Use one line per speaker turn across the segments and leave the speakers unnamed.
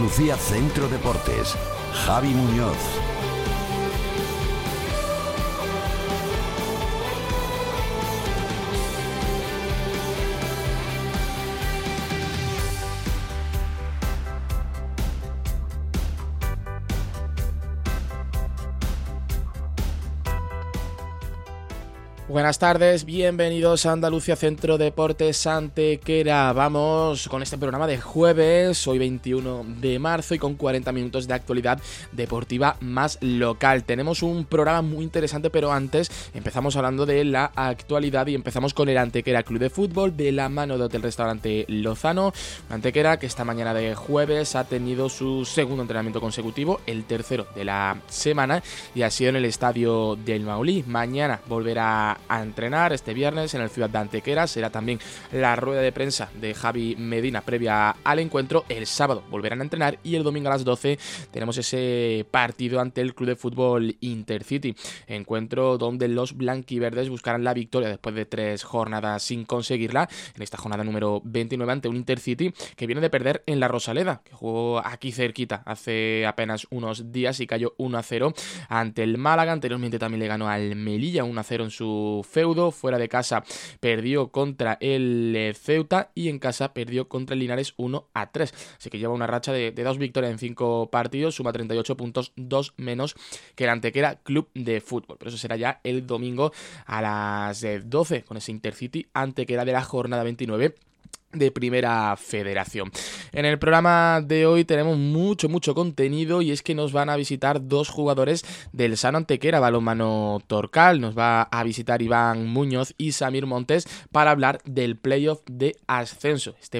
Andalucía Centro Deportes. Javi Muñoz.
Buenas tardes, bienvenidos a Andalucía Centro Deportes Antequera. Vamos con este programa de jueves, hoy 21 de marzo y con 40 minutos de actualidad deportiva más local. Tenemos un programa muy interesante, pero antes empezamos hablando de la actualidad y empezamos con el Antequera Club de Fútbol de la mano de Hotel Restaurante Lozano. Antequera que esta mañana de jueves ha tenido su segundo entrenamiento consecutivo, el tercero de la semana, y ha sido en el estadio del Maulí. Mañana volverá a entrenar este viernes en el Ciudad de Antequera. Será también la rueda de prensa de Javi Medina previa al encuentro. El sábado volverán a entrenar y el domingo a las 12 tenemos ese partido ante el Club de Fútbol Intercity, encuentro donde los blanquiverdes buscarán la victoria después de 3 jornadas sin conseguirla, en esta jornada número 29 ante un Intercity que viene de perder en la Rosaleda, que jugó aquí cerquita hace apenas unos días y cayó 1-0 ante el Málaga. Anteriormente también le ganó al Melilla 1-0 en su feudo. Fuera de casa perdió contra el Ceuta y en casa perdió contra el Linares 1-3, así que lleva una racha de 2 victorias en 5 partidos, suma 38 puntos, 2 menos que el Antequera Club de Fútbol, pero eso será ya el domingo a las 12 con ese Intercity Antequera de la jornada 29 de Primera Federación. En el programa de hoy tenemos mucho contenido, y es que nos van a visitar 2 jugadores del Sano Antequera Balonmano Torcal. Nos va a visitar Iván Muñoz y Samir Montes para hablar del playoff de ascenso. Este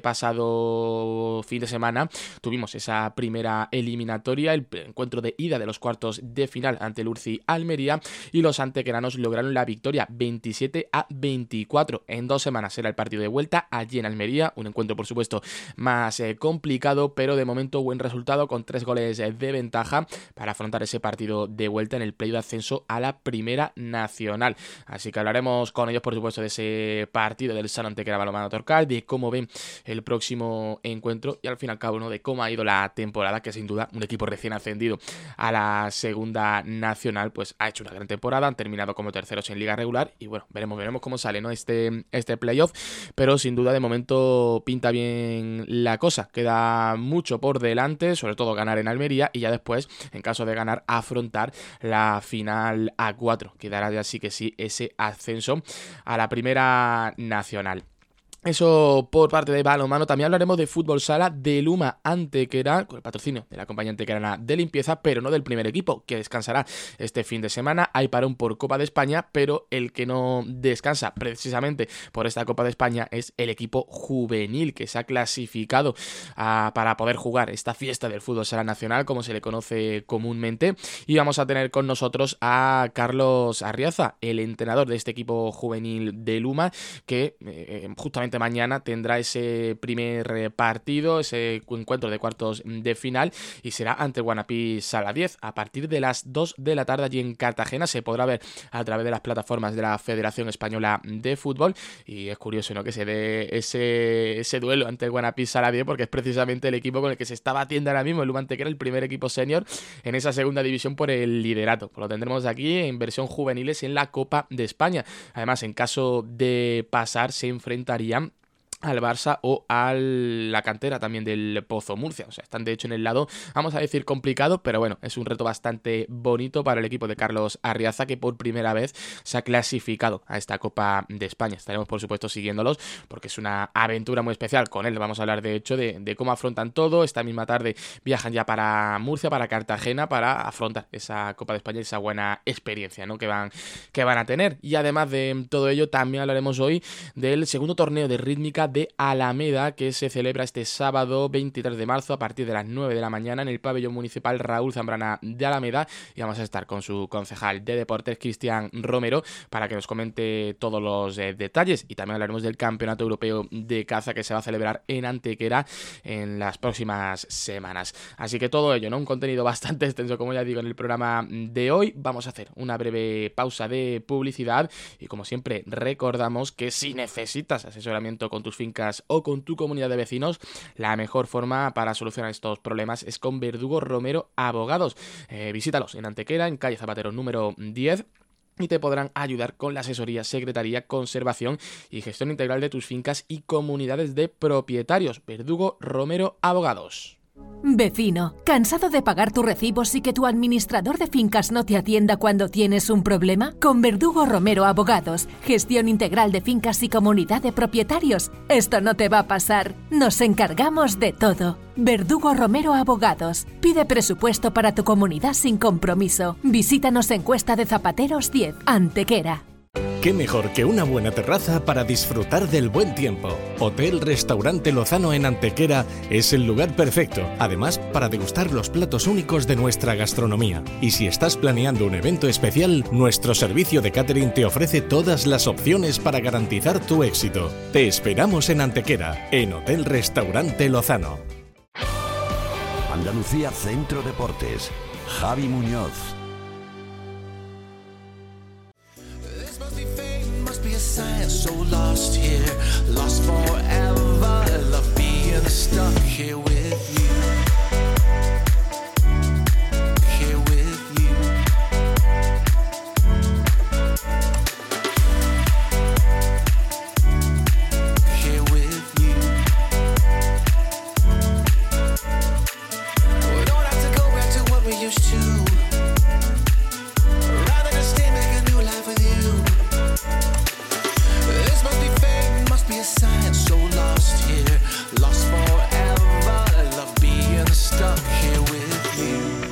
pasado fin de semana tuvimos esa primera eliminatoria, el encuentro de ida de los cuartos de final ante el Urci Almería, y los antequeranos lograron la victoria 27-24. En 2 semanas será el partido de vuelta allí en Almería. Un encuentro, por supuesto, más complicado, pero de momento buen resultado con 3 goles de ventaja para afrontar ese partido de vuelta en el play de ascenso a la Primera Nacional. Así que hablaremos con ellos, por supuesto, de ese partido del Sano Antequera Balonmano Torcal, de cómo ven el próximo encuentro y al fin y al cabo, ¿no?, de cómo ha ido la temporada, que sin duda un equipo recién ascendido a la Segunda Nacional pues ha hecho una gran temporada. Han terminado como terceros en liga regular y bueno, veremos cómo sale, ¿no?, este playoff, pero sin duda de momento pinta bien la cosa. Queda mucho por delante, sobre todo ganar en Almería, y ya después, en caso de ganar, afrontar la final A4, que dará ya sí que sí ese ascenso a la Primera Nacional. Eso por parte de balonmano. También hablaremos de fútbol sala de Luma Antequera, con el patrocinio de la compañía antequerana de limpieza, pero no del primer equipo, que descansará este fin de semana. Hay parón por Copa de España, pero el que no descansa precisamente por esta Copa de España es el equipo juvenil, que se ha clasificado para poder jugar esta fiesta del fútbol sala nacional, como se le conoce comúnmente. Y vamos a tener con nosotros a Carlos Arriaza, el entrenador de este equipo juvenil de Luma, que justamente mañana tendrá ese primer partido, ese encuentro de cuartos de final, y será ante el Guanapí Sala 10 a partir de las 2 de la tarde allí en Cartagena. Se podrá ver a través de las plataformas de la Federación Española de Fútbol, y es curioso, ¿no?, que se dé ese duelo ante el Guanapí Sala 10, porque es precisamente el equipo con el que se está batiendo ahora mismo el Luma Antequera, el primer equipo senior en esa segunda división por el liderato. Pues lo tendremos aquí en versión juveniles en la Copa de España. Además, en caso de pasar, se enfrentarían al Barça o a la cantera también del Pozo Murcia. O sea, están de hecho en el lado, vamos a decir, complicado, pero bueno, es un reto bastante bonito para el equipo de Carlos Arriaza, que por primera vez se ha clasificado a esta Copa de España. Estaremos, por supuesto, siguiéndolos, porque es una aventura muy especial con él. Vamos a hablar, de hecho, de cómo afrontan todo. Esta misma tarde viajan ya para Murcia, para Cartagena, para afrontar esa Copa de España y esa buena experiencia, ¿no?, que van a tener. Y además de todo ello, también hablaremos hoy del segundo torneo de rítmica de Alameda, que se celebra este sábado 23 de marzo a partir de las 9 de la mañana en el pabellón municipal Raúl Zambrana de Alameda, y vamos a estar con su concejal de deportes, Cristian Romero, para que nos comente todos los detalles. Y también hablaremos del Campeonato Europeo de Caza, que se va a celebrar en Antequera en las próximas semanas. Así que todo ello, ¿no?, un contenido bastante extenso, como ya digo, en el programa de hoy. Vamos a hacer una breve pausa de publicidad y, como siempre, recordamos que si necesitas asesoramiento con tus fincas o con tu comunidad de vecinos, la mejor forma para solucionar estos problemas es con Verdugo Romero Abogados. Visítalos en Antequera, en calle Zapatero número 10, y te podrán ayudar con la asesoría, secretaría, conservación y gestión integral de tus fincas y comunidades de propietarios. Verdugo Romero Abogados.
Vecino, ¿cansado de pagar tus recibos y que tu administrador de fincas no te atienda cuando tienes un problema? Con Verdugo Romero Abogados, gestión integral de fincas y comunidad de propietarios. Esto no te va a pasar. Nos encargamos de todo. Verdugo Romero Abogados. Pide presupuesto para tu comunidad sin compromiso. Visítanos en Cuesta de Zapateros 10, Antequera.
¿Qué mejor que una buena terraza para disfrutar del buen tiempo? Hotel Restaurante Lozano en Antequera es el lugar perfecto, además para degustar los platos únicos de nuestra gastronomía. Y si estás planeando un evento especial, nuestro servicio de catering te ofrece todas las opciones para garantizar tu éxito. Te esperamos en Antequera, en Hotel Restaurante Lozano.
Andalucía Centro Deportes. Javi Muñoz.
So lost here, lost forever. Love being stuck here with you. Here with you. Here with you. We don't have to go back to what we used to. Rather than stay, make a new life with you. This must be fate, must be a sign. So lost here, lost forever. Love being stuck here with you.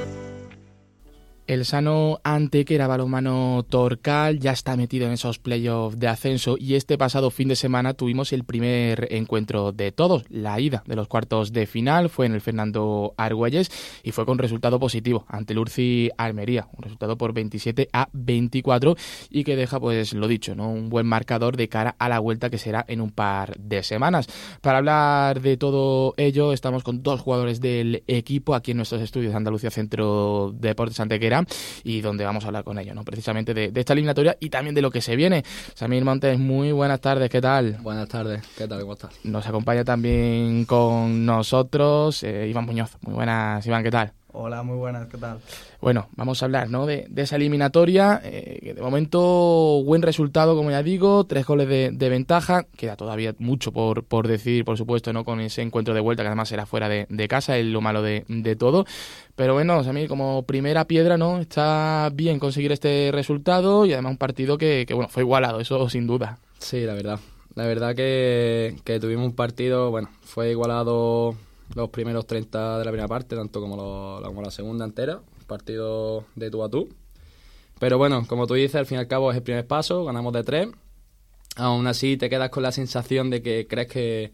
El sano Antequera Balonmano Torcal ya está metido en esos playoffs de ascenso y este pasado fin de semana tuvimos el primer encuentro de todos. La ida de los cuartos de final fue en el Fernando Argüelles y fue con resultado positivo ante el Urci Almería, un resultado por 27-24 y que deja, pues lo dicho, ¿no?, un buen marcador de cara a la vuelta que será en un par de semanas. Para hablar de todo ello estamos con dos jugadores del equipo aquí en nuestros estudios de Andalucía Centro Deportes Antequera, y donde vamos a hablar con ellos, ¿no?, precisamente de esta eliminatoria y también de lo que se viene. Samir Montes, muy buenas tardes, ¿qué tal?
Buenas tardes, ¿qué tal? ¿Cómo estás?
Nos acompaña también con nosotros Iván Muñoz. Muy buenas, Iván, ¿qué tal?
Hola, muy buenas, ¿qué tal?
Bueno, vamos a hablar, ¿no?, de esa eliminatoria, que de momento buen resultado, como ya digo, 3 goles de ventaja, queda todavía mucho por decidir, por supuesto, ¿no?, con ese encuentro de vuelta que además será fuera de casa, es lo malo de todo, pero bueno, a mí como primera piedra, ¿no?, está bien conseguir este resultado y además un partido que bueno, fue igualado, eso sin duda.
Sí, la verdad que tuvimos un partido, bueno, fue igualado los primeros 30 de la primera parte, tanto como la segunda entera, partido de tú a tú. Pero bueno, como tú dices, al fin y al cabo es el primer paso, ganamos de 3. Aún así te quedas con la sensación de que crees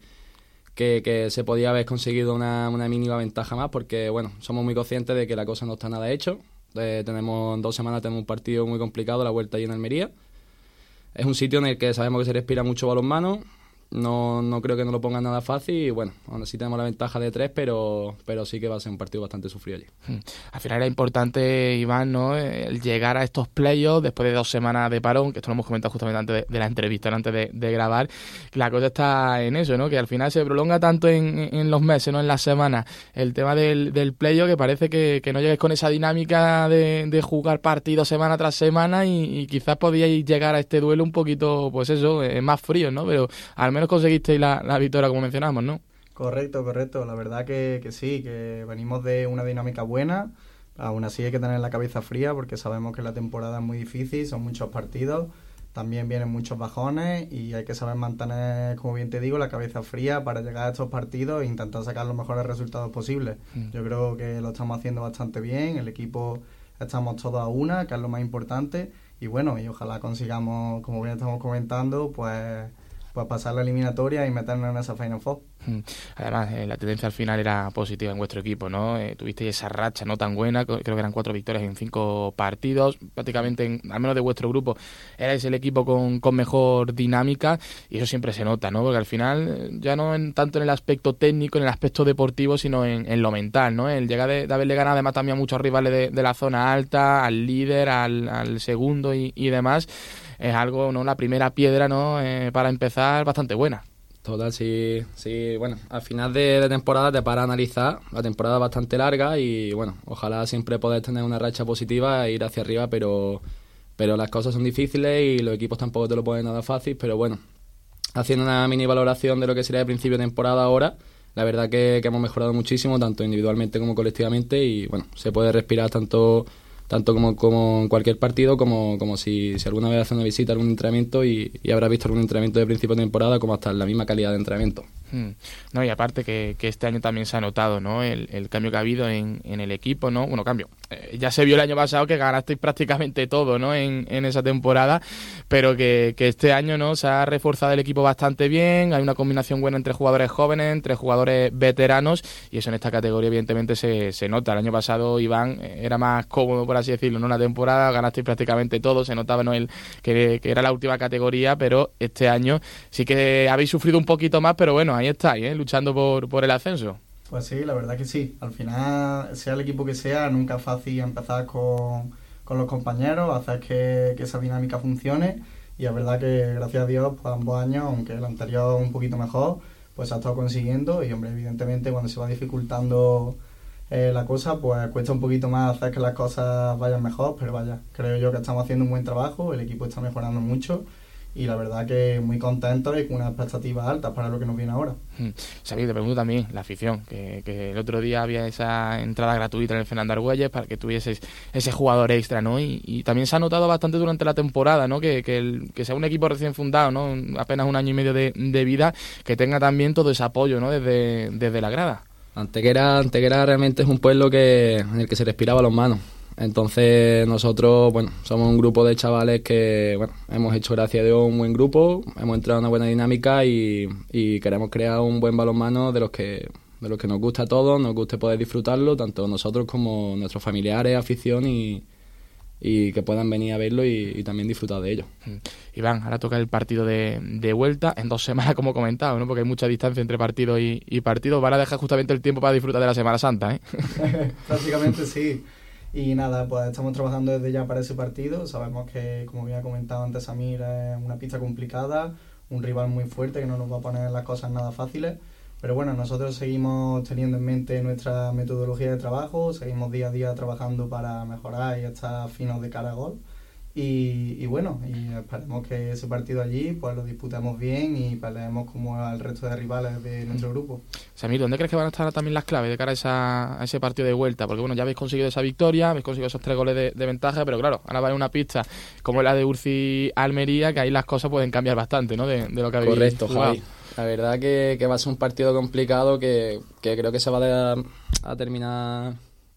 que se podía haber conseguido una mínima ventaja más, porque bueno, somos muy conscientes de que la cosa no está nada hecho. En 2 semanas tenemos un partido muy complicado, la vuelta allí en Almería. Es un sitio en el que sabemos que se respira mucho balonmano. No creo que nos lo pongan nada fácil y bueno, aún así tenemos la ventaja de 3, pero sí que va a ser un partido bastante sufrido allí.
Al final era importante, Iván, ¿no?, el llegar a estos playoffs después de 2 semanas de parón, que esto lo hemos comentado justamente antes de la entrevista, antes de grabar. La cosa está en eso, ¿no?, que al final se prolonga tanto en los meses, no en las semanas, el tema del playoff, que parece que no llegues con esa dinámica de jugar partidos semana tras semana y quizás podíais llegar a este duelo un poquito, pues eso, más frío, ¿no?, pero al menos conseguisteis la victoria, como mencionamos, ¿no?
Correcto. La verdad que sí, que venimos de una dinámica buena. Aún así hay que tener la cabeza fría porque sabemos que la temporada es muy difícil, son muchos partidos, también vienen muchos bajones y hay que saber mantener, como bien te digo, la cabeza fría para llegar a estos partidos e intentar sacar los mejores resultados posibles. Yo creo que lo estamos haciendo bastante bien, el equipo estamos todos a una, que es lo más importante, y bueno, y ojalá consigamos, como bien estamos comentando, pues pasar la eliminatoria y meternos en esa Final Four.
Además, la tendencia al final era positiva en vuestro equipo, ¿no? Tuvisteis esa racha no tan buena, creo que eran 4 victorias en 5 partidos, prácticamente, al menos de vuestro grupo, erais el equipo con mejor dinámica y eso siempre se nota, ¿no? Porque al final, ya no tanto en el aspecto técnico, en el aspecto deportivo, sino en lo mental, ¿no? El llegar de haberle ganado además también a muchos rivales de la zona alta, al líder, al segundo y demás, es algo, ¿no?, la primera piedra, ¿no?, para empezar bastante buena.
Total, sí, bueno, al final de temporada te para analizar, la temporada es bastante larga y bueno, ojalá siempre poder tener una racha positiva e ir hacia arriba, pero las cosas son difíciles y los equipos tampoco te lo ponen nada fácil, pero bueno, haciendo una mini valoración de lo que sería el principio de temporada ahora, la verdad que hemos mejorado muchísimo, tanto individualmente como colectivamente, y bueno, se puede respirar tanto como en cualquier partido, como si alguna vez hace una visita a algún entrenamiento y habrá visto algún entrenamiento de principio de temporada, como hasta la misma calidad de entrenamiento.
No, y aparte que este año también se ha notado, ¿no? El cambio que ha habido en el equipo, ¿no? Bueno, cambio. Ya se vio el año pasado que ganasteis prácticamente todo, ¿no? En esa temporada, pero que este año, ¿no? Se ha reforzado el equipo bastante bien, hay una combinación buena entre jugadores jóvenes, entre jugadores veteranos, y eso en esta categoría evidentemente se nota. El año pasado, Iván, era más cómodo, por así decirlo, en una temporada, ganasteis prácticamente todo, se notaba, ¿no? Que era la última categoría, pero este año sí que habéis sufrido un poquito más, pero bueno, ahí estáis, luchando por el ascenso.
Pues sí, la verdad que sí. Al final, sea el equipo que sea, nunca es fácil empezar con los compañeros, hacer que esa dinámica funcione, y la verdad que gracias a Dios, pues ambos años, aunque el anterior un poquito mejor, pues se ha estado consiguiendo, y hombre, evidentemente cuando se va dificultando la cosa, pues cuesta un poquito más hacer que las cosas vayan mejor, pero vaya, creo yo que estamos haciendo un buen trabajo, el equipo está mejorando mucho, y la verdad que muy contentos y con unas expectativas altas para lo que nos viene ahora.
Sabéis, te pregunto también la afición, que el otro día había esa entrada gratuita en el Fernando Argüelles para que tuvieses ese jugador extra, ¿no? Y también se ha notado bastante durante la temporada, ¿no? Que sea un equipo recién fundado, ¿no? Apenas un año y medio de vida, que tenga también todo ese apoyo, ¿no? Desde la grada.
Antequera realmente es un pueblo en el que se respiraba los manos. Entonces nosotros, bueno, somos un grupo de chavales que, bueno, hemos hecho, gracias a Dios, un buen grupo, hemos entrado en una buena dinámica y queremos crear un buen balonmano de los que nos gusta a todos, nos guste poder disfrutarlo, tanto nosotros como nuestros familiares, afición, y que puedan venir a verlo y también disfrutar de ello.
Iván, ahora toca el partido de vuelta en 2 semanas, como he comentado, ¿no? Porque hay mucha distancia entre partido y partido. Van a dejar justamente el tiempo para disfrutar de la Semana Santa, ¿eh?
Prácticamente sí. Y nada, pues estamos trabajando desde ya para ese partido. Sabemos que, como bien ha comentado antes Samir, es una pista complicada, un rival muy fuerte que no nos va a poner las cosas nada fáciles. Pero bueno, nosotros seguimos teniendo en mente nuestra metodología de trabajo, seguimos día a día trabajando para mejorar y estar finos de cara a gol. Y bueno, y esperemos que ese partido allí pues lo disputemos bien y peleemos como al resto de rivales de nuestro grupo.
Samir, ¿dónde crees que van a estar también las claves de cara a ese partido de vuelta? Porque bueno, ya habéis conseguido esa victoria, habéis conseguido esos 3 goles de ventaja, pero claro, ahora va a haber una pista como la de Urci-Almería, que ahí las cosas pueden cambiar bastante, ¿no? De lo que habéis
Correcto,
jugado.
Javi. La verdad que va a ser un partido complicado que creo que se va a terminar...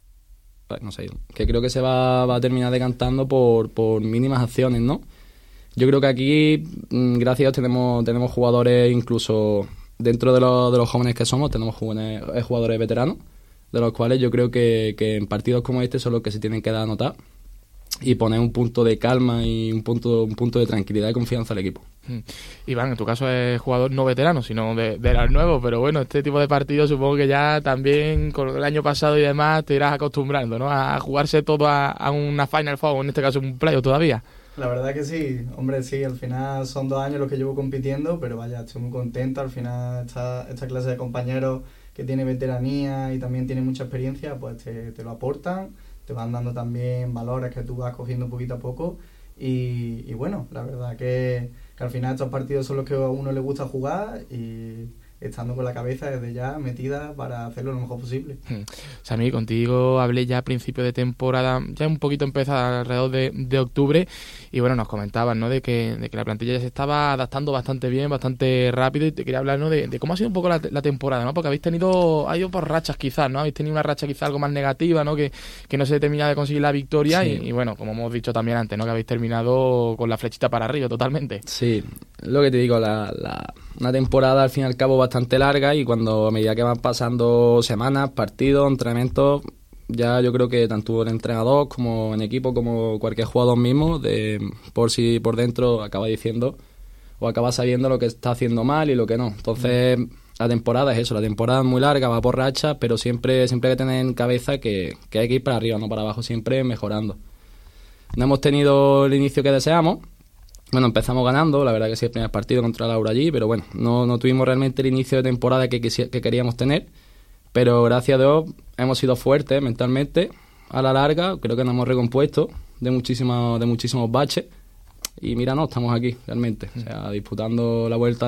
No sé, que creo que se va a terminar decantando por mínimas acciones, ¿no? Yo creo que aquí, gracias a Dios, tenemos jugadores, incluso dentro de los jóvenes que somos, tenemos jugadores veteranos, de los cuales yo creo que en partidos como este son los que se tienen que dar a notar y poner un punto de calma y un punto de tranquilidad y confianza al equipo.
Iván, en tu caso es jugador no veterano, sino de los nuevos, pero bueno, este tipo de partidos supongo que ya también con el año pasado y demás te irás acostumbrando, ¿no? A jugarse todo a una Final Four, en este caso un playoff todavía.
La verdad que sí, hombre, sí, al final son 2 años los que llevo compitiendo, pero vaya, estoy muy contento, al final esta clase de compañeros que tiene veteranía y también tiene mucha experiencia, pues te lo aportan, te van dando también valores que tú vas cogiendo poquito a poco y bueno, la verdad que al final estos partidos son los que a uno le gusta jugar y estando con la cabeza desde ya metida para hacerlo lo mejor posible.
Samir, contigo hablé ya a principio de temporada, ya un poquito empezada alrededor de octubre, y bueno, nos comentaban, ¿no? de que la plantilla ya se estaba adaptando bastante bien, bastante rápido, y te quería hablar, ¿no? de cómo ha sido un poco la temporada, ¿no? Porque ha ido por rachas quizás, ¿no? Habéis tenido una racha quizás algo más negativa, ¿no? Que no se termina de conseguir la victoria, sí. y bueno, como hemos dicho también antes, ¿no? Que habéis terminado con la flechita para arriba totalmente.
Sí, lo que te digo, una temporada al fin y al cabo bastante larga, y cuando a medida que van pasando semanas, partidos, entrenamientos, ya yo creo que tanto el entrenador como en equipo, como cualquier jugador mismo, por dentro acaba diciendo o acaba sabiendo lo que está haciendo mal y lo que no. Entonces la temporada es eso, la temporada es muy larga, va por rachas, pero siempre hay que tener en cabeza que hay que ir para arriba, no para abajo, siempre mejorando. No hemos tenido el inicio que deseamos, Bueno, empezamos ganando, la verdad que sí, el primer partido contra Laura allí, pero bueno, no tuvimos realmente el inicio de temporada que queríamos tener, pero gracias a Dios hemos sido fuertes mentalmente. A la larga creo que nos hemos recompuesto de muchísimos baches y mira, no, estamos aquí realmente, o sea, disputando la vuelta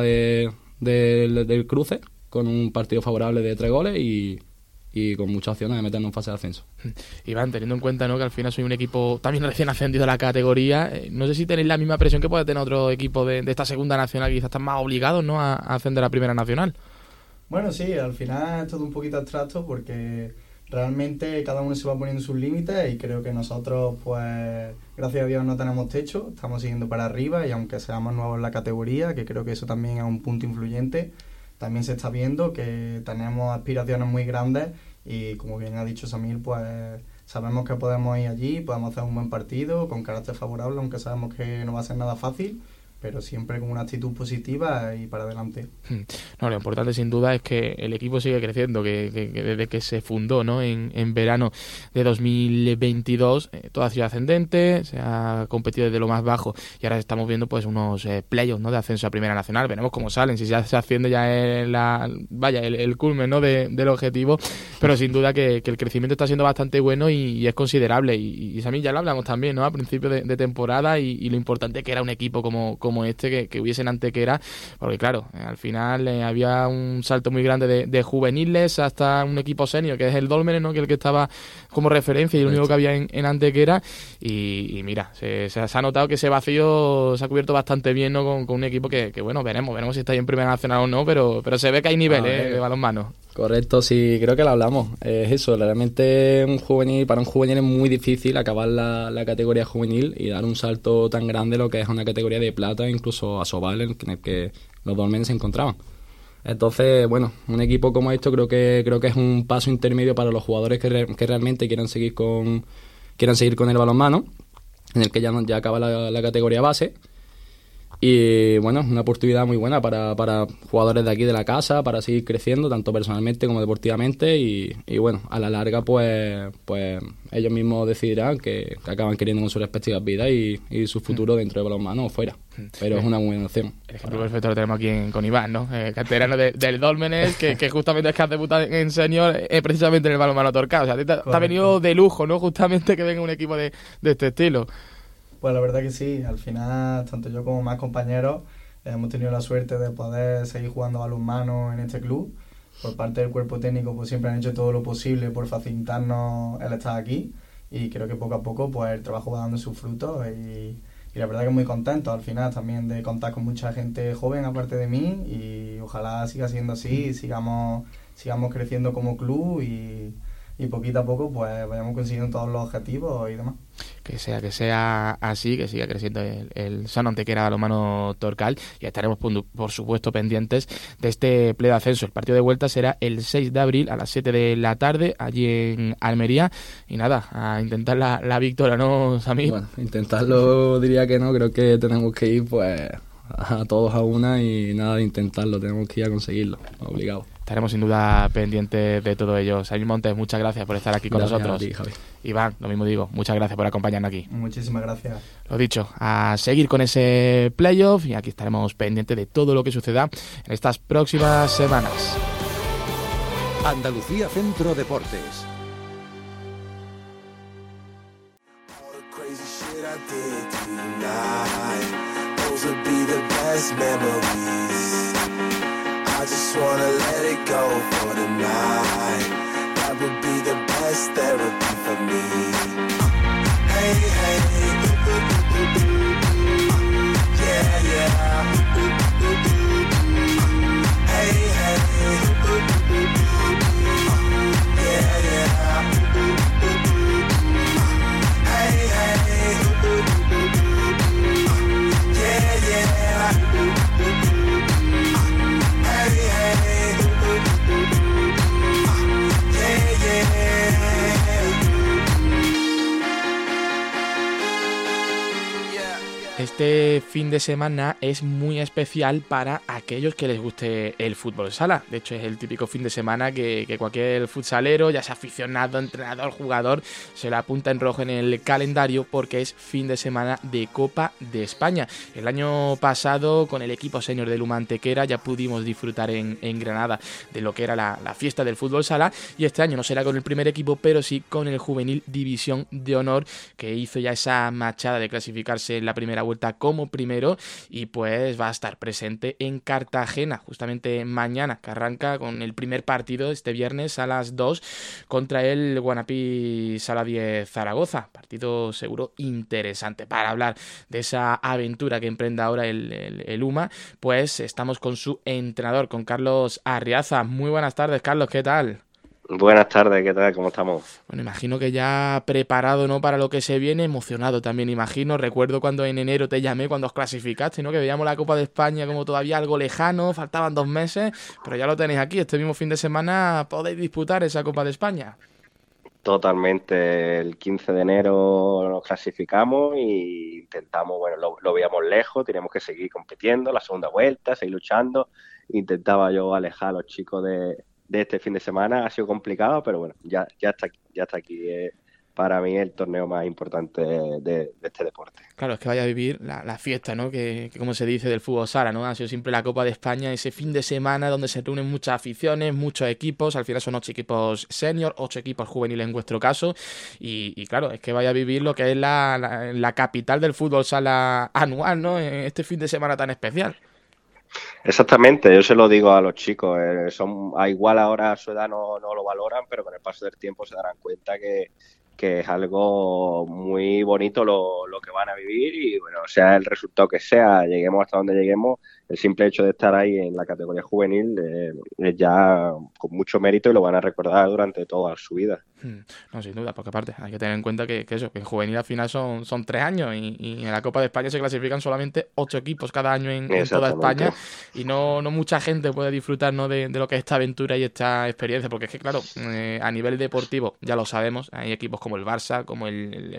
del cruce con un partido favorable de 3 goles y con muchas opciones de meternos en fase de ascenso.
Iván, teniendo en cuenta, ¿no?, que al final soy un equipo también recién ascendido a la categoría, no sé si tenéis la misma presión que puede tener otro equipo de esta segunda nacional, que quizás están más obligados, ¿no?, a ascender a primera nacional.
Bueno, sí, al final es todo un poquito abstracto porque realmente cada uno se va poniendo sus límites y creo que nosotros, pues, gracias a Dios no tenemos techo, estamos siguiendo para arriba y aunque seamos nuevos en la categoría, que creo que eso también es un punto influyente, también se está viendo que tenemos aspiraciones muy grandes y como bien ha dicho Samir, pues sabemos que podemos ir allí, podemos hacer un buen partido con carácter favorable, aunque sabemos que no va a ser nada fácil, pero siempre con una actitud positiva y para adelante.
No, lo importante sin duda es que el equipo sigue creciendo, que desde que se fundó, ¿no?, en verano de 2022, todo ha sido ascendente, se ha competido desde lo más bajo y ahora estamos viendo pues unos playoffs, ¿no?, de ascenso a primera nacional. Veremos cómo salen, si ya se asciende ya es el culmen, ¿no?, del objetivo, pero sin duda que el crecimiento está siendo bastante bueno y es considerable y a mí ya lo hablamos también, ¿no?, a principio de temporada y lo importante que era un equipo como este que hubiese en Antequera, porque claro, al final había un salto muy grande de juveniles hasta un equipo senior, que es el Dólmenes, ¿no?, que es el que estaba como referencia y el único que había en Antequera y mira, se ha notado que ese vacío se ha cubierto bastante bien, ¿no?, con un equipo que bueno, veremos si está ahí en primera nacional o no, pero se ve que hay nivel de balonmano.
Correcto, sí, creo que lo hablamos. Es eso, realmente para un juvenil es muy difícil acabar la categoría juvenil y dar un salto tan grande lo que es una categoría de plata, incluso a Sobal, en el que los Dolmenes se encontraban. Entonces, bueno, un equipo como esto creo que es un paso intermedio para los jugadores que realmente quieran seguir con el balonmano, en el que ya acaba la categoría base. Y bueno, una oportunidad muy buena para jugadores de aquí de la casa, para seguir creciendo tanto personalmente como deportivamente y bueno, a la larga pues ellos mismos decidirán que acaban queriendo con sus respectivas vidas y su futuro dentro del balonmano o fuera, pero es una buena opción. El
ejemplo perfecto lo tenemos aquí con Iván, ¿no? Canterano del Dólmenes, que justamente es que has debutado en senior precisamente en el balonmano Torcal, o sea, te ha venido de lujo, ¿no?, justamente que venga un equipo de este estilo.
Pues la verdad que sí, al final, tanto yo como más compañeros hemos tenido la suerte de poder seguir jugando balonmano en este club. Por parte del cuerpo técnico pues siempre han hecho todo lo posible por facilitarnos el estar aquí y creo que poco a poco pues el trabajo va dando sus frutos y la verdad que muy contento al final también de contar con mucha gente joven aparte de mí y ojalá siga siendo así, sigamos creciendo como club y poquito a poco pues vayamos consiguiendo todos los objetivos y demás.
Que sea así, que siga creciendo el Sano Antequera Balonmano Torcal y estaremos por supuesto pendientes de este pleno ascenso. El partido de vuelta será el 6 de abril a las 7 de la tarde allí en Almería y nada, a intentar la victoria, ¿no, Samir?
Bueno, intentarlo diría que no, creo que tenemos que ir pues a todos a una y nada de intentarlo, tenemos que ir a conseguirlo, obligado.
Estaremos sin duda pendientes de todo ello. Samir Montes, muchas gracias por estar aquí con nosotros.
A ti, Javi.
Iván, lo mismo digo, muchas gracias por acompañarnos aquí.
Muchísimas gracias.
Lo dicho, a seguir con ese playoff y aquí estaremos pendientes de todo lo que suceda en estas próximas semanas.
Andalucía Centro Deportes.
I just wanna let it go for the night. That would be the best therapy for me. Hey, hey, yeah, yeah. Hey, hey, yeah, yeah. Hey, hey, yeah, yeah.
este fin de semana es muy especial para aquellos que les guste el fútbol sala. De hecho, es el típico fin de semana que cualquier futsalero, ya sea aficionado, entrenador, jugador, se lo apunta en rojo en el calendario porque es fin de semana de Copa de España. El año pasado, con el equipo senior del UMA Antequera, ya pudimos disfrutar en Granada de lo que era la fiesta del fútbol sala, y este año no será con el primer equipo, pero sí con el Juvenil División de Honor, que hizo ya esa machada de clasificarse en la primera vuelta como primero, y pues va a estar presente en Cartagena justamente mañana, que arranca con el primer partido este viernes a las 2 contra el Guanapí Sala 10 Zaragoza. Partido seguro interesante. Para hablar de esa aventura que emprende ahora el UMA, pues estamos con su entrenador, con Carlos Arriaza. Muy buenas tardes, Carlos, ¿qué tal?
Buenas tardes, ¿qué tal? ¿Cómo estamos?
Bueno, imagino que ya preparado, ¿no?, para lo que se viene, emocionado también, imagino. Recuerdo cuando en enero te llamé, cuando os clasificaste, ¿no?, que veíamos la Copa de España como todavía algo lejano, faltaban 2 meses, pero ya lo tenéis aquí. Este mismo fin de semana podéis disputar esa Copa de España.
Totalmente, el 15 de enero nos clasificamos y intentamos, bueno, lo veíamos lejos, teníamos que seguir compitiendo, la segunda vuelta, seguir luchando. Intentaba yo alejar a los chicos de este fin de semana. Ha sido complicado, pero bueno, ya está aquí. Para mí el torneo más importante de este deporte.
Claro, es que vaya a vivir la fiesta, ¿no?, que como se dice, del fútbol sala, ¿no? Ha sido siempre la Copa de España, ese fin de semana donde se reúnen muchas aficiones, muchos equipos. Al final son 8 equipos senior, 8 equipos juveniles en vuestro caso, y claro, es que vaya a vivir lo que es la capital del fútbol sala anual, ¿no?, en este fin de semana tan especial.
Exactamente, yo se lo digo a los chicos, a igual ahora a su edad no lo valoran, pero con el paso del tiempo se darán cuenta que es algo muy bonito lo que van a vivir, y bueno, sea el resultado que sea, lleguemos hasta donde lleguemos, el simple hecho de estar ahí en la categoría juvenil es ya con mucho mérito, y lo van a recordar durante toda su vida.
No, sin duda, porque aparte hay que tener en cuenta que en juvenil al final son 3 años, y en la Copa de España se clasifican solamente 8 equipos cada año en toda España, y no mucha gente puede disfrutar, ¿no?, de lo que es esta aventura y esta experiencia, porque es que claro, a nivel deportivo ya lo sabemos, hay equipos como el Barça, como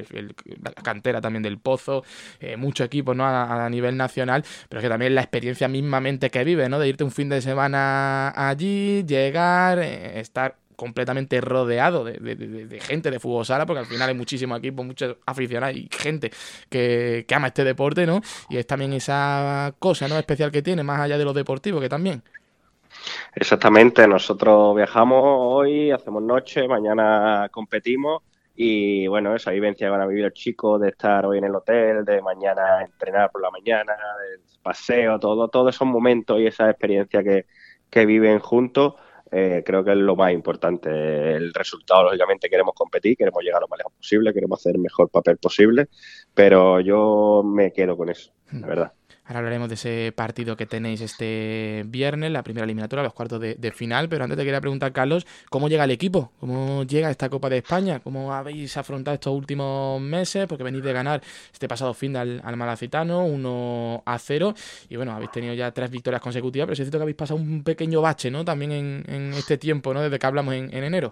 la cantera también del Pozo, muchos equipos, ¿no?, a nivel nacional, pero es que también la experiencia mismamente que vive, ¿no?, de irte un fin de semana allí, llegar, estar completamente rodeado de gente de fútbol sala, porque al final hay muchísimos equipos, muchos aficionados y gente que ama este deporte, ¿no? Y es también esa cosa, ¿no?, especial que tiene, más allá de lo deportivo, que también.
Exactamente, nosotros viajamos hoy, hacemos noche, mañana competimos, y bueno, esa vivencia que van a vivir los chicos de estar hoy en el hotel, de mañana entrenar por la mañana, del paseo, todos esos momentos y esa experiencia que viven juntos, creo que es lo más importante. El resultado, lógicamente, queremos competir, queremos llegar lo más lejos posible, queremos hacer el mejor papel posible, pero yo me quedo con eso, la verdad.
Ahora hablaremos de ese partido que tenéis este viernes, la primera eliminatoria, los cuartos de final, pero antes te quería preguntar, Carlos, ¿cómo llega el equipo? ¿Cómo llega esta Copa de España? ¿Cómo habéis afrontado estos últimos meses? Porque venís de ganar este pasado fin al Malacitano, 1-0, y bueno, habéis tenido ya 3 victorias consecutivas, pero es cierto que habéis pasado un pequeño bache, ¿no?, también en este tiempo, ¿no?, desde que hablamos en enero.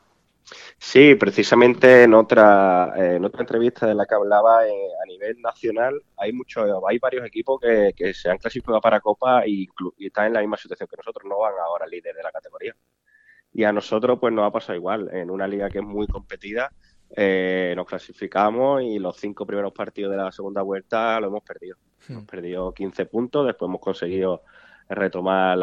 Sí, precisamente en otra entrevista de la que hablaba, a nivel nacional hay varios equipos que se han clasificado para Copa y están en la misma situación que nosotros, no van ahora líderes de la categoría. Y a nosotros pues nos ha pasado igual, en una liga que es muy competida, nos clasificamos y los 5 primeros partidos de la segunda vuelta lo hemos perdido. Hemos perdido 15 puntos, después hemos conseguido retomar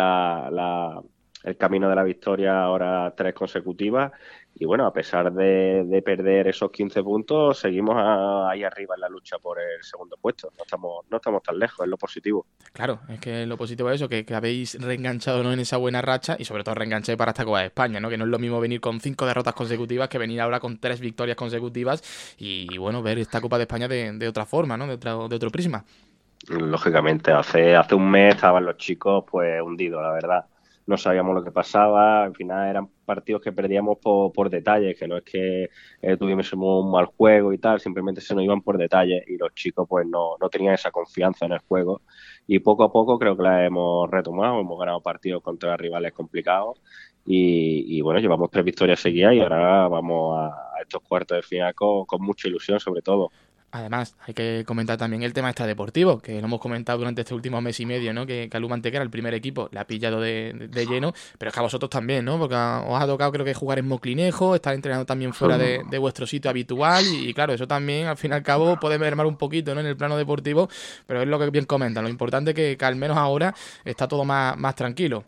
el camino de la victoria, ahora 3 consecutivas, y bueno, a pesar de perder esos 15 puntos, seguimos ahí arriba en la lucha por el segundo puesto. No estamos tan lejos, es lo positivo.
Claro, es que lo positivo es eso, que habéis reenganchado, ¿no?, en esa buena racha, y sobre todo reengancháis para esta Copa de España, ¿no?, que no es lo mismo venir con 5 derrotas consecutivas que venir ahora con 3 victorias consecutivas, y bueno, ver esta Copa de España de otra forma, ¿no?, de otro prisma.
Lógicamente, hace un mes estaban los chicos pues hundidos, la verdad. No sabíamos lo que pasaba, al final eran partidos que perdíamos por detalles, que no es que tuviésemos un mal juego y tal, simplemente se nos iban por detalles, y los chicos pues no tenían esa confianza en el juego, y poco a poco creo que la hemos retomado, hemos ganado partidos contra rivales complicados, y bueno, llevamos 3 victorias seguidas y ahora vamos a estos cuartos de final con mucha ilusión, sobre todo.
Además, hay que comentar también el tema extradeportivo, que lo hemos comentado durante este último mes y medio, ¿no? Que Lugo Antequera, el primer equipo, le ha pillado de lleno, pero es que a vosotros también, ¿no? Porque os ha tocado, creo que, jugar en Moclinejo, estar entrenando también fuera de vuestro sitio habitual, y claro, eso también, al fin y al cabo, puede mermar un poquito, ¿no? En el plano deportivo, pero es lo que bien comentan. Lo importante es que al menos ahora está todo más tranquilo.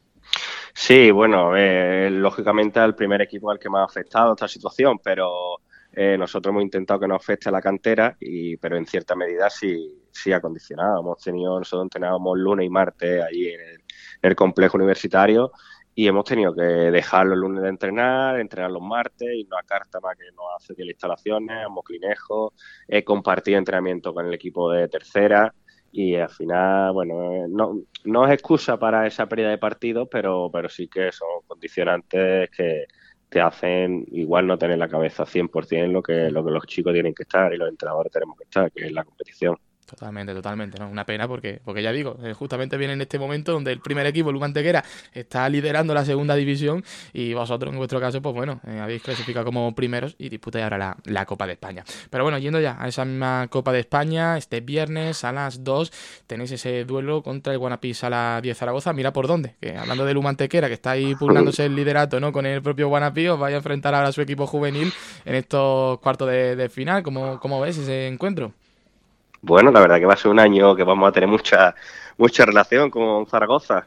Sí, bueno, lógicamente al primer equipo al que más ha afectado esta situación, pero nosotros hemos intentado que no afecte a la cantera, pero en cierta medida sí ha condicionado. Nosotros entrenábamos lunes y martes allí en el complejo universitario y hemos tenido que dejar los lunes de entrenar los martes, irnos a Cártama, que nos hace las instalaciones, a Moclinejo, compartir entrenamiento con el equipo de tercera. Y al final, bueno, no es excusa para esa pérdida de partidos, pero sí que son condicionantes que te hacen igual no tener la cabeza 100% lo que los chicos tienen que estar y los entrenadores tenemos que estar, que es la competición.
Totalmente, ¿no? Una pena porque ya digo, justamente viene en este momento donde el primer equipo, Lugo Antequera, está liderando la segunda división y vosotros, en vuestro caso, pues bueno, habéis clasificado como primeros y disputáis ahora la Copa de España. Pero bueno, yendo ya a esa misma Copa de España, este viernes a las 2 tenéis ese duelo contra el Guanapí Sala 10 Zaragoza. Mira por dónde, que hablando de Lugo Antequera, que está ahí pugnándose el liderato, ¿no? Con el propio Guanapí, os vais a enfrentar ahora a su equipo juvenil en estos cuartos de final. ¿Cómo ves ese encuentro?
Bueno, la verdad que va a ser un año que vamos a tener mucha relación con Zaragoza.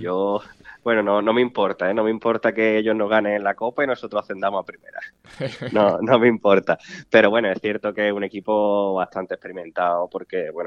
Bueno, no me importa, no me importa que ellos nos ganen la Copa y nosotros ascendamos a primera. No me importa. Pero bueno, es cierto que es un equipo bastante experimentado porque, bueno,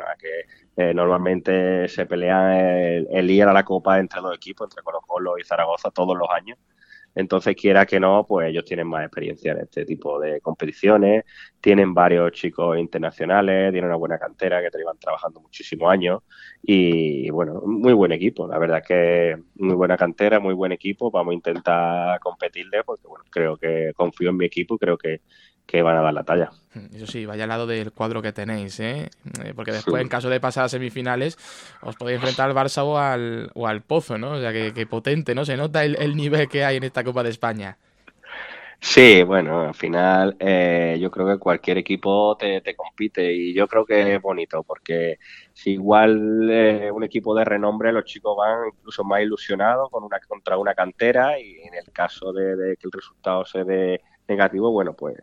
normalmente se pelean el ir a la Copa entre dos equipos, entre Colo-Colo y Zaragoza todos los años. Entonces, quiera que no, pues ellos tienen más experiencia en este tipo de competiciones, tienen varios chicos internacionales, tienen una buena cantera que llevan trabajando muchísimos años y, bueno, muy buen equipo. La verdad es que muy buena cantera, muy buen equipo. Vamos a intentar competirle porque, bueno, confío en mi equipo y creo que van a dar la talla.
Eso sí, vaya al lado del cuadro que tenéis, porque después, en caso de pasar a semifinales, os podéis enfrentar al Barça o al Pozo, ¿no? O sea, que potente, ¿no? Se nota el nivel que hay en esta Copa de España.
Sí, bueno, al final yo creo que cualquier equipo te compite y yo creo que es bonito porque si igual un equipo de renombre, los chicos van incluso más ilusionados contra una cantera y en el caso de que el resultado se dé negativo, bueno, pues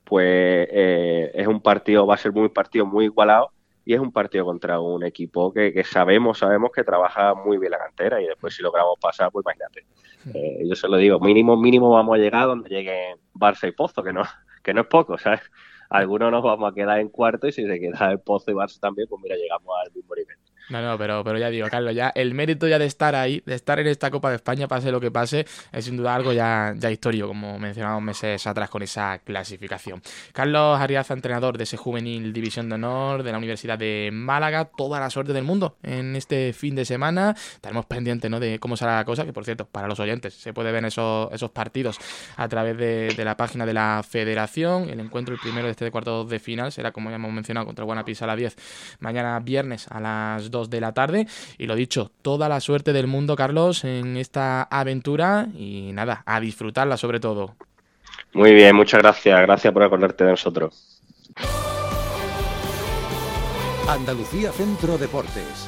es un partido, va a ser un partido muy igualado y es un partido contra un equipo que sabemos que trabaja muy bien la cantera y después si logramos pasar, pues imagínate. Yo se lo digo, mínimo vamos a llegar donde lleguen Barça y Pozo, que no es poco, ¿sabes? Algunos nos vamos a quedar en cuarto y si se queda el Pozo y Barça también, pues mira, llegamos al mismo nivel.
No, pero ya digo, Carlos, ya el mérito ya de estar ahí, de estar en esta Copa de España, pase lo que pase, es sin duda algo ya histórico, como mencionábamos meses atrás con esa clasificación. Carlos Arriaza, entrenador de ese Juvenil División de Honor de la Universidad de Málaga, toda la suerte del mundo en este fin de semana. Estaremos pendientes, ¿no?, de cómo será la cosa, que por cierto, para los oyentes, se puede ver esos partidos a través de la página de la Federación. El encuentro, el primero de este cuarto de final, será, como ya hemos mencionado, contra el Guanapí Sala 10, mañana viernes a las 2 de la tarde. Y lo dicho, toda la suerte del mundo, Carlos, en esta aventura y nada, a disfrutarla sobre todo.
Muy bien, muchas gracias por acordarte de nosotros.
Andalucía Centro Deportes.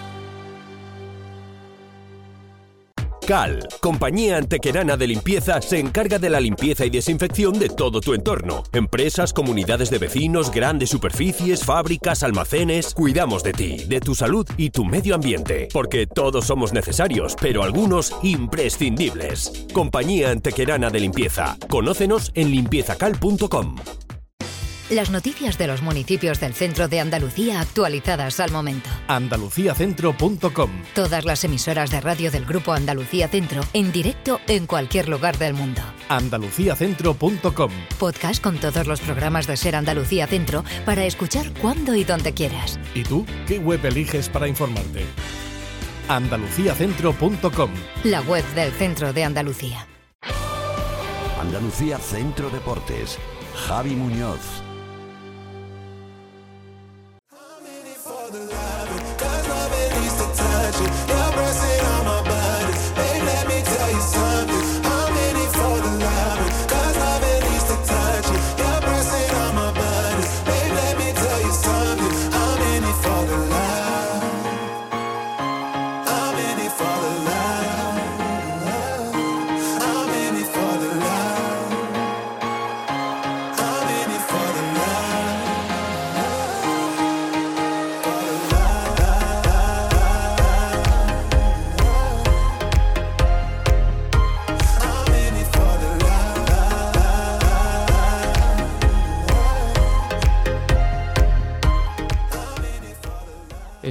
Cal, compañía antequerana de limpieza, se encarga de la limpieza y desinfección de todo tu entorno. Empresas, comunidades de vecinos, grandes superficies, fábricas, almacenes. Cuidamos de ti, de tu salud y tu medio ambiente. Porque todos somos necesarios, pero algunos imprescindibles. Compañía antequerana de limpieza. Conócenos en limpiezacal.com.
Las noticias de los municipios del centro de Andalucía actualizadas al momento.
Andaluciacentro.com.
Todas las emisoras de radio del Grupo Andalucía Centro en directo en cualquier lugar del mundo.
Andaluciacentro.com.
Podcast con todos los programas de Ser Andalucía Centro para escuchar cuando y donde quieras.
¿Y tú qué web eliges para informarte? Andaluciacentro.com.
La web del centro de Andalucía.
Andalucía Centro Deportes. Javi Muñoz.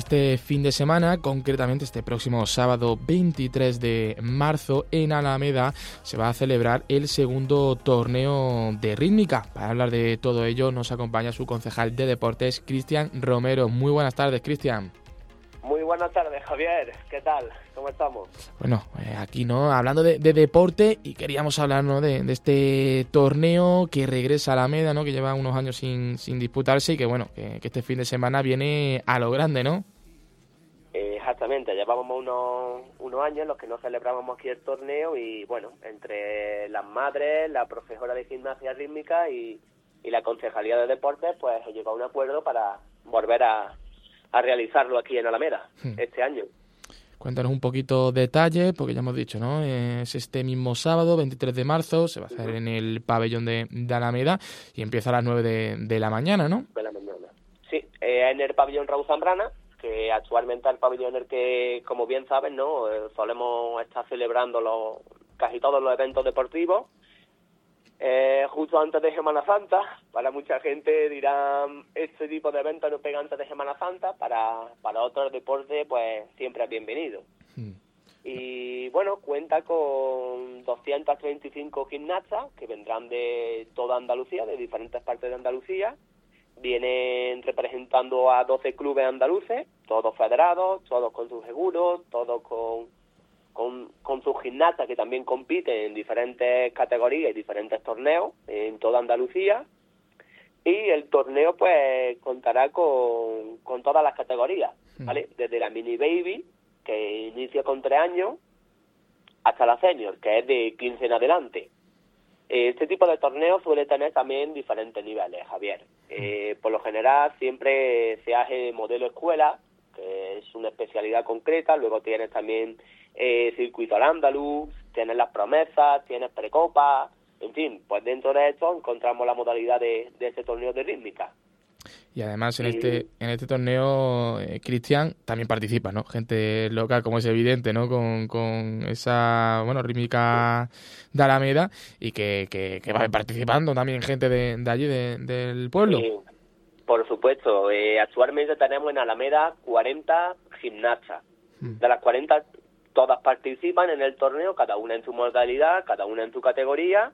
este fin de semana, concretamente este próximo sábado 23 de marzo, en Alameda se va a celebrar el segundo torneo de rítmica. Para hablar de todo ello nos acompaña su concejal de deportes, Cristian Romero. Muy buenas tardes, Cristian.
Muy buenas tardes, Javier. ¿Qué tal? ¿Cómo estamos?
Bueno, aquí no hablando de deporte, y queríamos hablar, ¿no?, de este torneo que regresa a Alameda, ¿no?, que lleva unos años sin disputarse y que bueno, que este fin de semana viene a lo grande, ¿no?
Exactamente, llevábamos unos años en los que no celebrábamos aquí el torneo y bueno, entre las madres, la profesora de gimnasia rítmica y la concejalía de deportes, pues se llegó a un acuerdo para volver a realizarlo aquí en Alameda este año.
Cuéntanos un poquito detalles, porque ya hemos dicho, ¿no? Es este mismo sábado, 23 de marzo, se va a hacer en el pabellón de Alameda y empieza a las 9 de la mañana, ¿no?
De la mañana. Sí, en el pabellón Raúl Zambrana, que actualmente es el pabellón en el que, como bien saben, ¿no?, solemos estar celebrando casi todos los eventos deportivos. Justo antes de Semana Santa, para mucha gente dirán, este tipo de eventos no pega antes de Semana Santa, para otros deportes pues siempre es bienvenido. Y bueno, cuenta con 235 gimnastas que vendrán de toda Andalucía, de diferentes partes de Andalucía. Vienen representando a 12 clubes andaluces, todos federados, todos con sus seguros, todos con sus gimnastas que también compiten en diferentes categorías y diferentes torneos en toda Andalucía. Y el torneo pues contará con todas las categorías, ¿vale? Desde la mini baby, que inicia con 3 años, hasta la senior, que es de 15 en adelante. Este tipo de torneos suele tener también diferentes niveles, Javier. Por lo general siempre se hace modelo escuela, que es una especialidad concreta. Luego tienes también circuito al andaluz, tienes las promesas, tienes precopa, en fin, pues dentro de esto encontramos la modalidad de este torneo de rítmica.
Y además en este torneo, Cristian, también participa, ¿no?, gente local, como es evidente, ¿no?, con esa, bueno, rítmica de Alameda, y que va participando también gente de allí, del pueblo.
Sí, por supuesto. Actualmente tenemos en Alameda 40 gimnastas. De las 40, todas participan en el torneo, cada una en su modalidad, cada una en su categoría.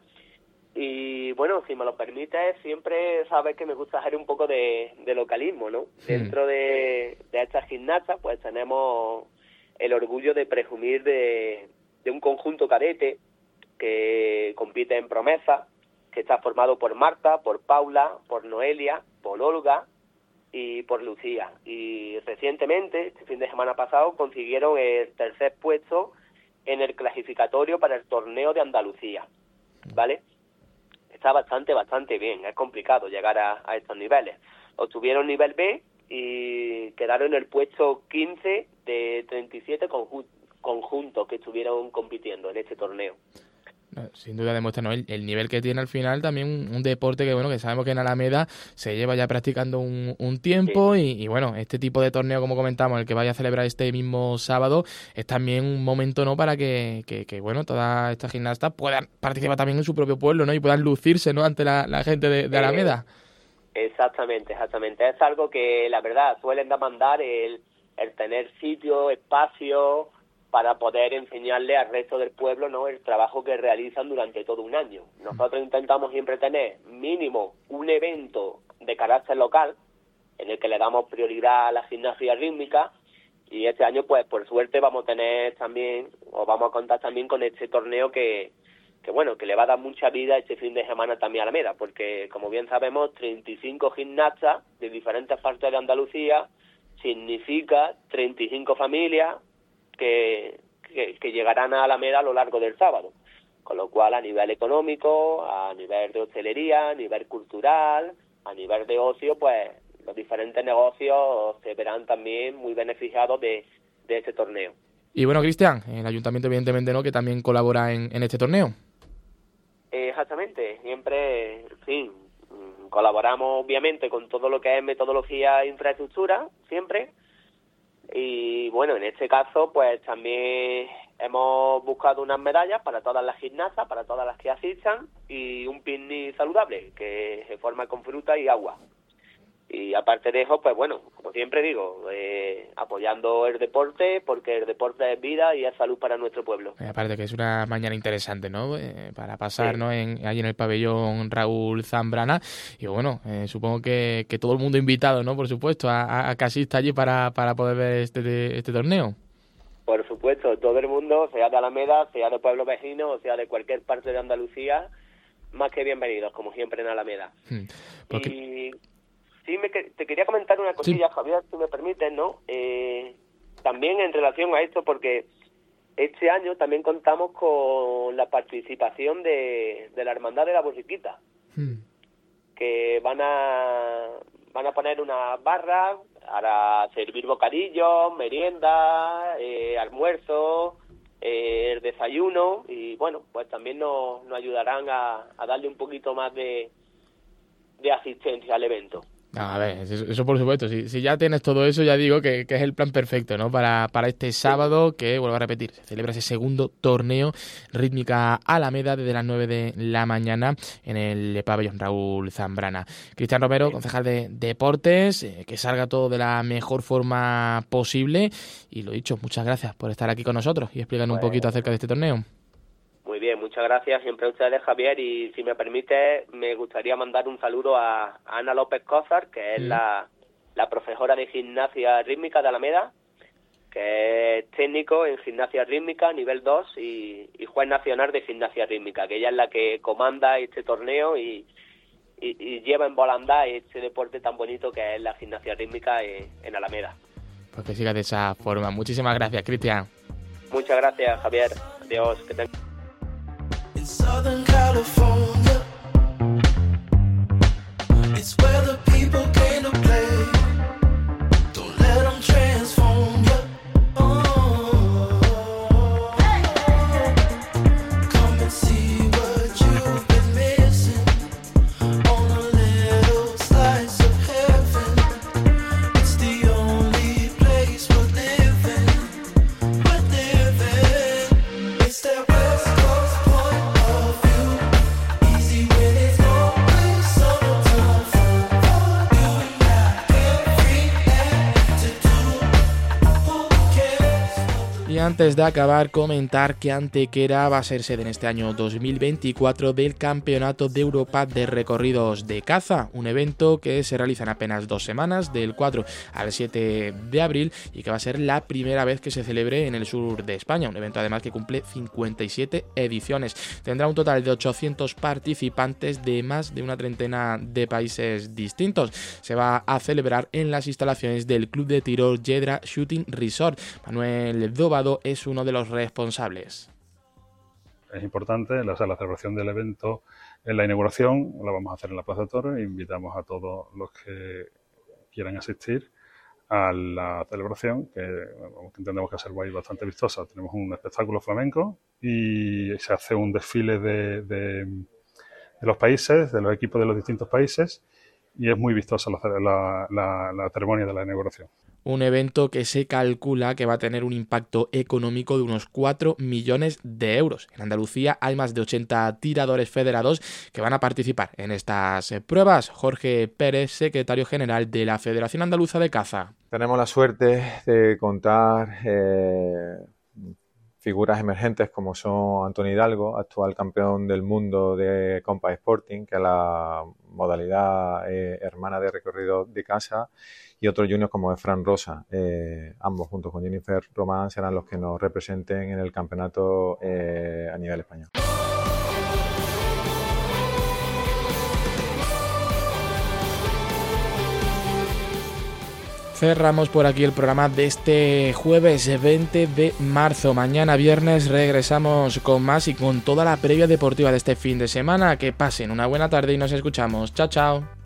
Y bueno, si me lo permites, siempre sabes que me gusta hacer un poco de localismo, ¿no? Dentro de estas gimnastas, pues tenemos el orgullo de presumir de un conjunto cadete que compite en promesa, que está formado por Marta, por Paula, por Noelia, por Olga y por Lucía. Y recientemente, este fin de semana pasado, consiguieron el 3er puesto en el clasificatorio para el torneo de Andalucía, ¿vale? Está bastante bien, es complicado llegar a estos niveles. Obtuvieron nivel B y quedaron en el puesto 15 de 37 conjuntos que estuvieron compitiendo en este torneo.
Sin duda demuestra, ¿no?, el nivel que tiene al final también un deporte que, bueno, que sabemos que en Alameda se lleva ya practicando un tiempo. Sí. Y bueno, este tipo de torneo, como comentamos, el que vaya a celebrar este mismo sábado, es también un momento, ¿no?, para que bueno, todas estas gimnastas puedan participar también en su propio pueblo, ¿no?, y puedan lucirse, ¿no?, ante la gente de Alameda.
Exactamente. Es algo que, la verdad, suelen demandar el tener sitio, espacio, para poder enseñarle al resto del pueblo, ¿no?, el trabajo que realizan durante todo un año. Nosotros intentamos siempre tener mínimo un evento de carácter local en el que le damos prioridad a la gimnasia rítmica, y este año, pues por suerte, vamos a contar también con este torneo que bueno, que le va a dar mucha vida este fin de semana también a Alameda, porque como bien sabemos, 35 gimnastas de diferentes partes de Andalucía significa 35 familias que llegarán a Alameda a lo largo del sábado, con lo cual a nivel económico, a nivel de hostelería, a nivel cultural, a nivel de ocio, pues los diferentes negocios se verán también muy beneficiados de este torneo.
Y bueno, Cristian, el ayuntamiento evidentemente, ¿no?, que también colabora en este torneo.
Exactamente, siempre, sí, colaboramos obviamente con todo lo que es metodología e infraestructura, siempre. Y bueno, en este caso pues también hemos buscado unas medallas para todas las gimnastas, para todas las que asistan, y un picnic saludable que se forma con fruta y agua. Y aparte de eso, pues bueno, como siempre digo, apoyando el deporte, porque el deporte es vida y es salud para nuestro pueblo.
Aparte que es una mañana interesante, ¿no? Para pasar, sí, ¿no? Allí en el pabellón Raúl Zambrana. Y bueno, supongo que todo el mundo invitado, ¿no? Por supuesto, a que asista allí para poder ver este torneo.
Por supuesto, todo el mundo, sea de Alameda, sea de pueblo vecino, o sea de cualquier parte de Andalucía, más que bienvenidos, como siempre en Alameda.
Porque...
Y sí, te quería comentar una cosilla, sí, Javier, si me permites, ¿no? También en relación a esto, porque este año también contamos con la participación de la Hermandad de la Borriquita, que van a poner unas barras para servir bocadillos, merienda, almuerzo, el desayuno, y bueno, pues también nos ayudarán a darle un poquito más de asistencia al evento.
A ver, eso por supuesto, si ya tienes todo eso, ya digo que es el plan perfecto, ¿no? Para este sábado, que vuelvo a repetir, se celebra ese segundo torneo Rítmica Alameda desde las 9 de la mañana en el pabellón Raúl Zambrana. Cristian Romero, concejal de Deportes, que salga todo de la mejor forma posible, y lo dicho, muchas gracias por estar aquí con nosotros y explicarnos un poquito acerca de este torneo.
Muy bien, muchas gracias siempre a ustedes, Javier, y si me permite, me gustaría mandar un saludo a Ana López Cózar, que es la profesora de gimnasia rítmica de Alameda, que es técnico en gimnasia rítmica nivel 2 y juez nacional de gimnasia rítmica, que ella es la que comanda este torneo y lleva en volandad este deporte tan bonito que es la gimnasia rítmica en Alameda.
Pues que siga de esa forma. Muchísimas gracias, Cristian.
Muchas gracias, Javier. Adiós.
In Southern California, it's where the people came to play. Don't let them transform you. Come and see what you've been missing on a little slice of heaven. It's the only place we're living. It's that West Coast point of view. Easy when it's always summertime fun for you and I. Every attitude, who cares?
Y antes de acabar, comentar que Antequera va a ser sede en este año 2024 del Campeonato de Europa de Recorridos de Caza, un evento que se realiza en apenas 2 semanas, del 4 al 7 de abril, y que va a ser la primera vez que se celebre en el sur de España, un evento además que cumple 57 ediciones. Tendrá un total de 800 participantes de más de una treintena de países distintos. Se va a celebrar en las instalaciones del Club de Tiro Yedra Shooting Resort. Manuel Dóvado es uno de los responsables.
Es importante, la celebración del evento en la inauguración la vamos a hacer en la Plaza de Toros. Invitamos a todos los que quieran asistir a la celebración, que entendemos que va a ser bastante vistosa. Tenemos un espectáculo flamenco y se hace un desfile de los países, de los equipos de los distintos países, y es muy vistosa la ceremonia de la inauguración.
Un evento que se calcula que va a tener un impacto económico de unos 4 millones de euros. En Andalucía hay más de 80 tiradores federados que van a participar en estas pruebas. Jorge Pérez, secretario general de la Federación Andaluza de Caza.
Tenemos la suerte de contar figuras emergentes como son Antonio Hidalgo, actual campeón del mundo de Compa Sporting, que es la modalidad hermana de recorrido de caza, y otros juniors como es Fran Rosa. Ambos, junto con Jennifer Román, serán los que nos representen en el campeonato a nivel español.
Cerramos por aquí el programa de este jueves 20 de marzo. Mañana viernes regresamos con más y con toda la previa deportiva de este fin de semana. Que pasen una buena tarde y nos escuchamos. Chao, chao.